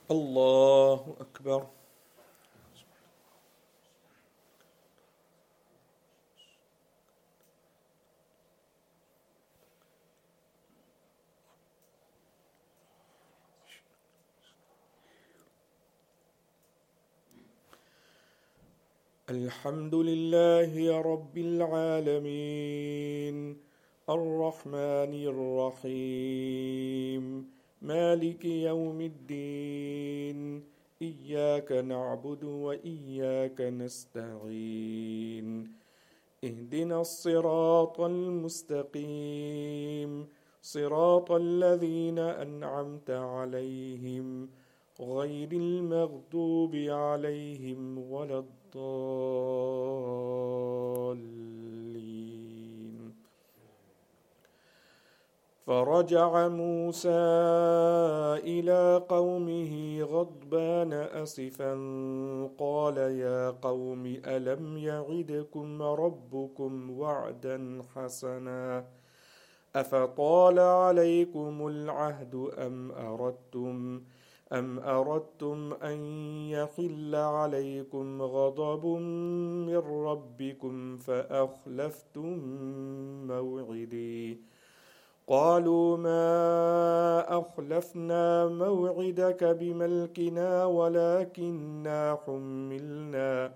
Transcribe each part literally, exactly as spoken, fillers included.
الله أكبر. الحمد لله رب العالمين الرحمن الرحيم مالك يوم الدين إياك نعبد وإياك نستعين اهدنا الصراط المستقيم صراط الذين أنعمت عليهم غير المغضوب عليهم ولا الضالين. فرجع موسى إلى قومه غضبان أسفا قال يا قوم ألم يعدكم ربكم وعدا حسنا أفطال عليكم العهد أم أردتم أم أردتم أن يحل عليكم غضب من ربكم فأخلفتم موعدي قالوا ما أخلفنا موعدك بملكنا ولكننا حملنا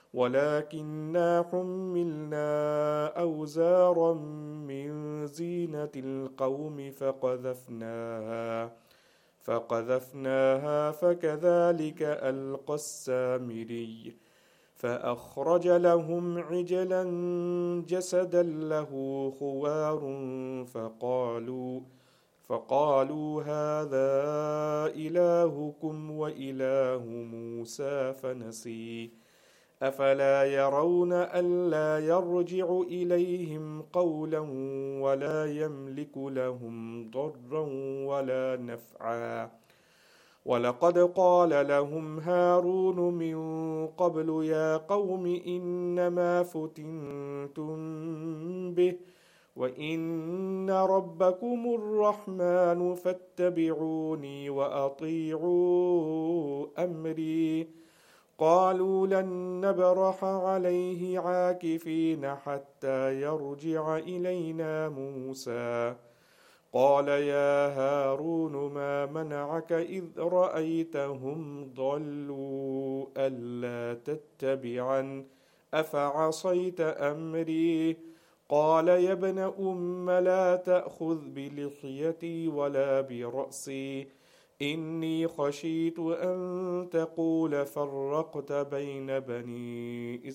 ولكننا حملنا أوزارا من زينة القوم فقذفناها فقذفناها فكذلك ألقى السامري فأخرج لهم عجلا جسدا له خوار فقالوا فقالوا هذا إلهكم وإله موسى فنسي أفلا يرون ألا يرجع إليهم قولا ولا يملك لهم ضرا ولا نفعا ولقد قال لهم هارون من قبل يا قوم إنما فتنتم به وإن ربكم الرحمن فاتبعوني وأطيعوا أمري قالوا لن نبرح عليه عاكفين حتى يرجع إلينا موسى قال يا هارون ما منعك إذ رأيتهم ضلوا ألا تتبعا أفعصيت أمري قال يا ابن أم لا تأخذ بلحيتي ولا برأسي إني خشيت أن تقول فرقت بين بني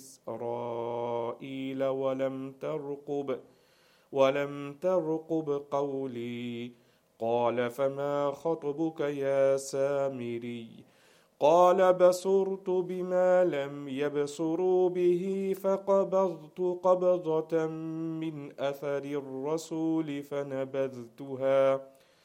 إسرائيل ولم ترقب ولم ترقب قولي قال فما خطبك يا سامري قال بصرت بما لم يبصروا به فقبضت قبضة من أثر الرسول فنبذتها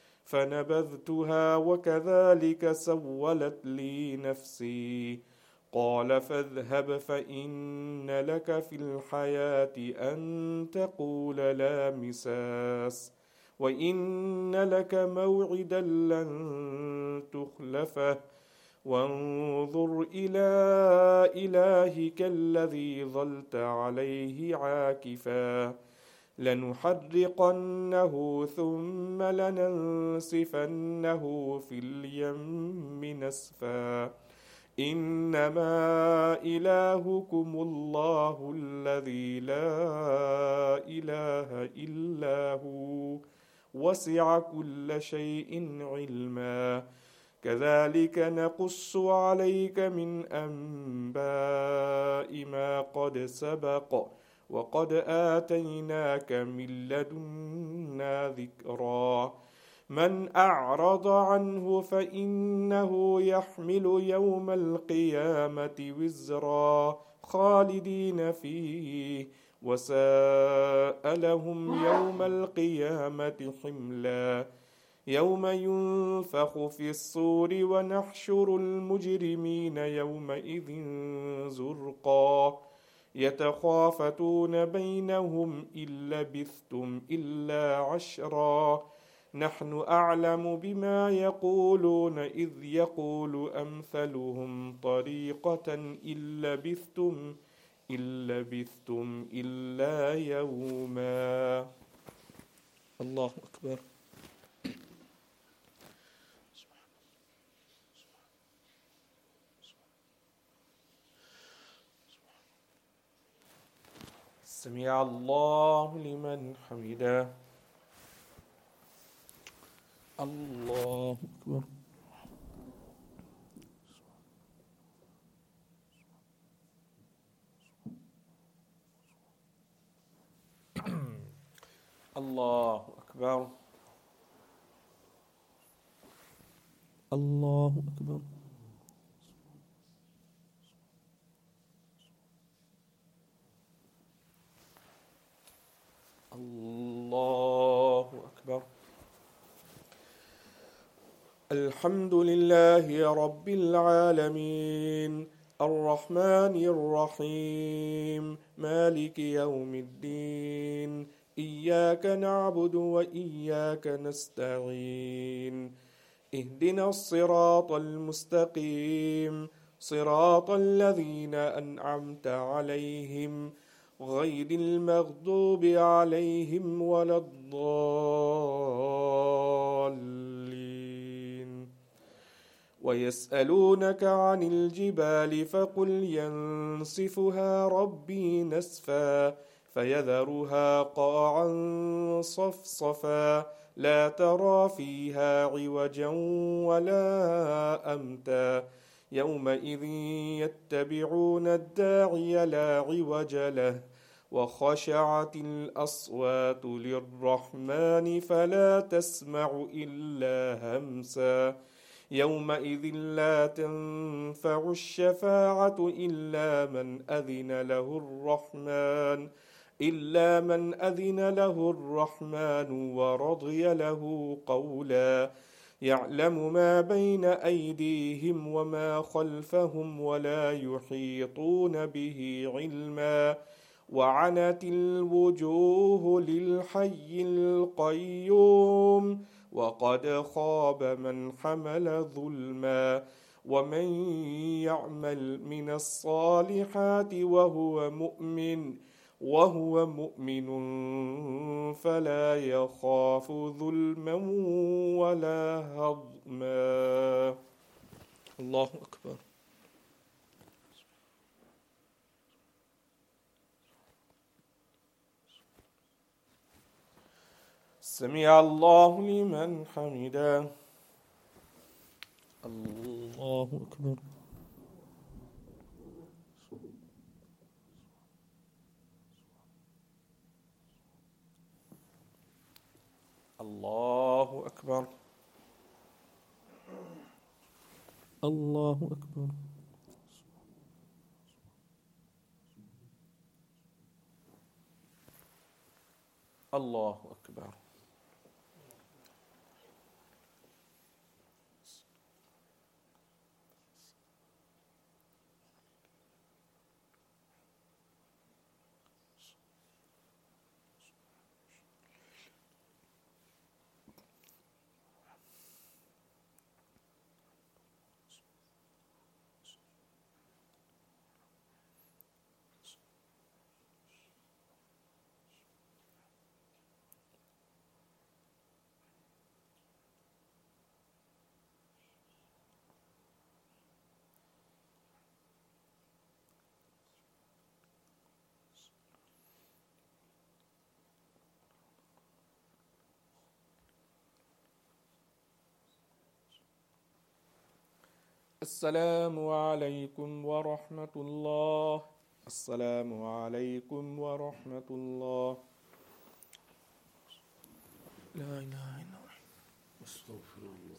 فنبذتها وكذلك سولت لي نفسي قال فاذهب فإن لك في الحياة أن تقول لا مساس وإن لك موعدا لن تخلفه وانظر إلى إلهك الذي ظلت عليه عاكفا لنحرقنه ثم لننسفنه في اليم نسفا إنما إلهكم الله الذي لا إله إلا هو وسع كل شيء علما كذلك نقص عليك من أنباء ما قد سبق وقد آتيناك من لدنا ذكرا من أعرض عنه فإنه يحمل يوم القيامة وزرا خالدين فيه وساء لهم يوم القيامة حملا يوم ينفخ في الصور ونحشر المجرمين يومئذ زرقا يتخافتون بينهم إن لبثتم إلا عشرا نحن أعلم بما يقولون إذ يقول أمثلهم طريقة إن لبثتم إن لبثتم إلا يوما. الله أكبر. سمع الله لمن حمده. الله أكبر. الله أكبر. الله أكبر. الله أكبر. الحمد لله رب العالمين الرحمن الرحيم مالك يوم الدين إياك نعبد وإياك نستعين اهدنا الصراط المستقيم صراط الذين أنعمت عليهم غير المغضوب عليهم ولا الضالين. ويسألونك عن الجبال فقل ينسفها ربي نسفا فيذرها قاعا صفصفا لا ترى فيها عوجا ولا أمتا يومئذ يتبعون الداعي لا عوج له وخشعت الأصوات للرحمن فلا تسمع إلا همسا يومئذ لا تنفع الشفاعة إلا من أذن له الرحمن إلا من أذن له الرحمن ورضي له قولا يعلم ما بين أيديهم وما خلفهم ولا يحيطون به علما وعنت الوجوه للحي القيوم وقد خاب من حمل ظلما ومن يعمل من الصالحات وهو مؤمن وهو مؤمن فلا يخاف ظلما ولا هضما. الله أكبر. سمع الله لمن حمده. الله أكبر. الله أكبر. الله أكبر. الله أكبر. السلام عليكم ورحمة الله. السلام عليكم ورحمة الله. لا إله إلا الله. استغفر الله.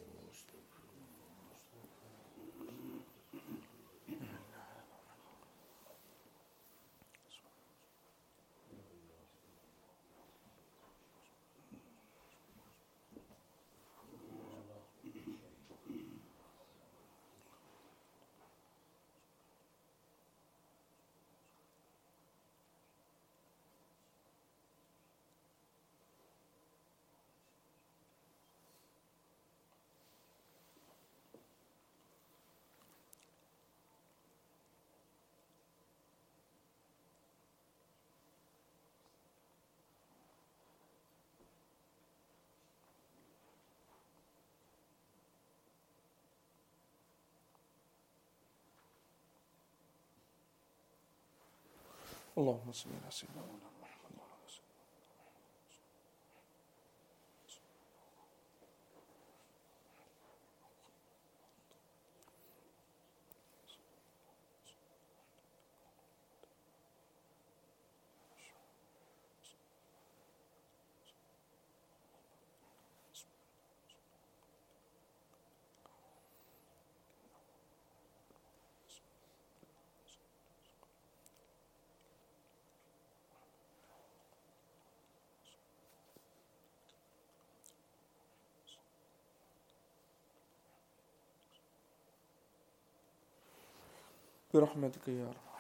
اللهم صل على سيدنا محمد. برحمتك يا رب.